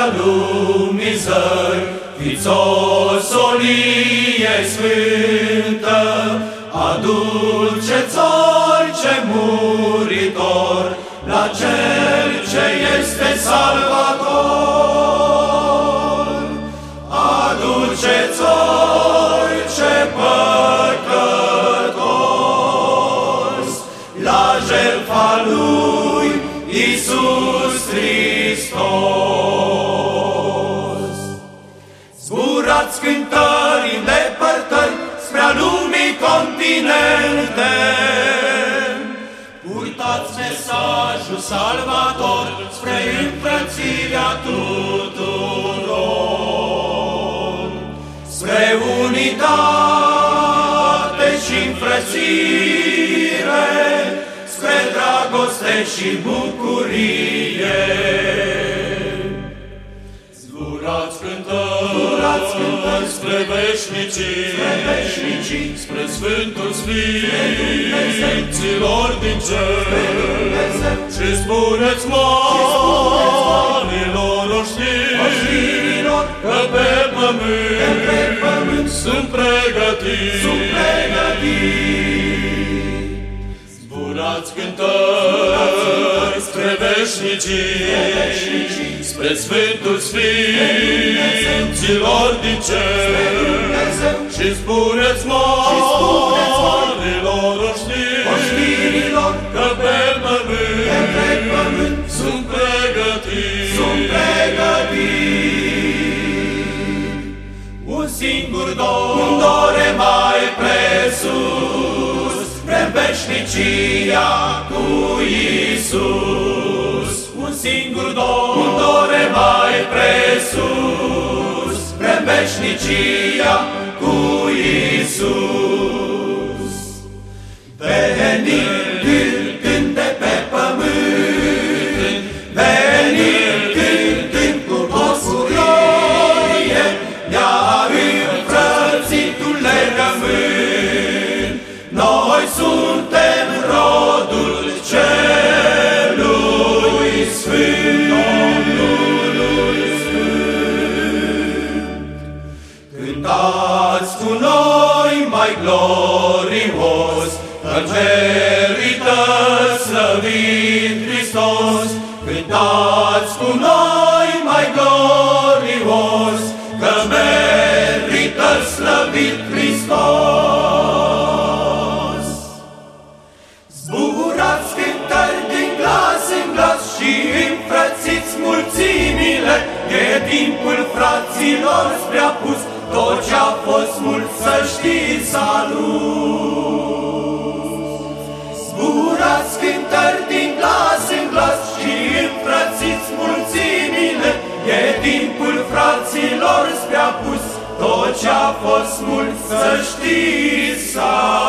lumii zări, fiți o solie sfântă, aduceți orice muritor la Cel ce este Salvator. Aduceți orice păcătos la jertfa lui Iisus Hristos. Zburați cântări în depărtări spre-a lumii continente, purtați mesajul salvator spre înfrățirea tuturor, spre unitate și înfrățire, spre dragoste și bucurie. Zburați cântări spre veșnicii, spre Sfântul Sfinților din cer, și spuneți marilor oștirilor că pe pământ sunt pregătiți. Zburați cântări spre veșnicii, spre Sfântul Sfinților din cer, și spuneți marilor oștirilor că pe pământ sunt pregătiți. Un singur dor e mai presus, spre veșnicia cu Iisus. Un singur dor e mai presus, spre veșnicia cu Iisus. Venind cântând de pe pământ, venind cântând cu o glorie, ne-a înfrățit un legământ. Noi suntem rodul celui sfânt. Cântați cu noi mai glorios, că merită slăvit Hristos. Cântați cu noi mai glorios, că merită slăvit Hristos. Zburați cântări din glas în glas și înfrățiți mulțimile, e timpul fraților spre apus tot ce-a fost mult să știți salut. Zburați cântări din glas în glas și înfrățiți mulțimile, e timpul fraților spre apus tot ce-a fost mult să știți salut.